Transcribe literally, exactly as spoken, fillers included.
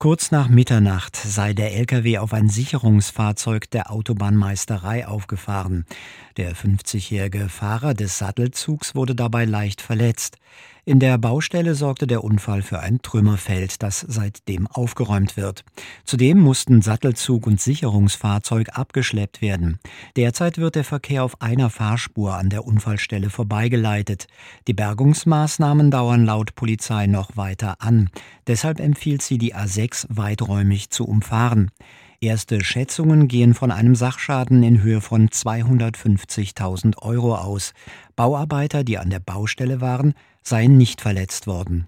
Kurz nach Mitternacht sei der L K W auf ein Sicherungsfahrzeug der Autobahnmeisterei aufgefahren. Der fünfzigjährige Fahrer des Sattelzugs wurde dabei leicht verletzt. In der Baustelle sorgte der Unfall für ein Trümmerfeld, das seitdem aufgeräumt wird. Zudem mussten Sattelzug und Sicherungsfahrzeug abgeschleppt werden. Derzeit wird der Verkehr auf einer Fahrspur an der Unfallstelle vorbeigeleitet. Die Bergungsmaßnahmen dauern laut Polizei noch weiter an. Deshalb empfiehlt sie, die A sechs weiträumig zu umfahren. Erste Schätzungen gehen von einem Sachschaden in Höhe von zweihundertfünfzigtausend Euro aus. Bauarbeiter, die an der Baustelle waren, seien nicht verletzt worden.